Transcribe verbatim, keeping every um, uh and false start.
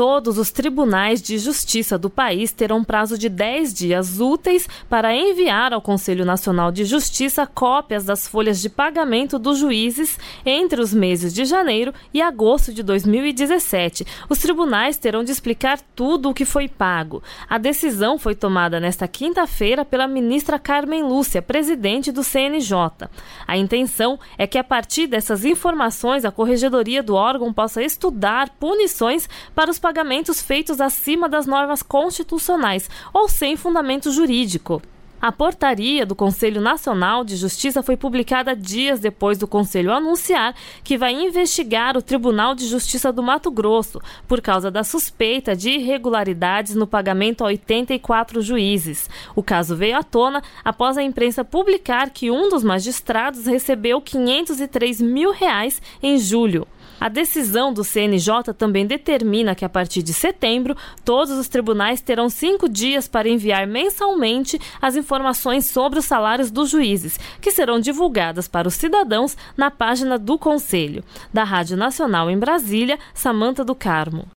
Todos os tribunais de justiça do país terão prazo de dez dias úteis para enviar ao Conselho Nacional de Justiça cópias das folhas de pagamento dos juízes entre os meses de janeiro e agosto de dois mil e dezessete. Os tribunais terão de explicar tudo o que foi pago. A decisão foi tomada nesta quinta-feira pela ministra Carmen Lúcia, presidente do C N J. A intenção é que, a partir dessas informações, a corregedoria do órgão possa estudar punições para os pagamentos feitos acima das normas constitucionais ou sem fundamento jurídico. A portaria do Conselho Nacional de Justiça foi publicada dias depois do Conselho anunciar que vai investigar o Tribunal de Justiça do Mato Grosso por causa da suspeita de irregularidades no pagamento a oitenta e quatro juízes. O caso veio à tona após a imprensa publicar que um dos magistrados recebeu quinhentos e três mil reais em julho. A decisão do C N J também determina que, a partir de setembro, todos os tribunais terão cinco dias para enviar mensalmente as informações sobre os salários dos juízes, que serão divulgadas para os cidadãos na página do Conselho. Da Rádio Nacional em Brasília, Samanta do Carmo.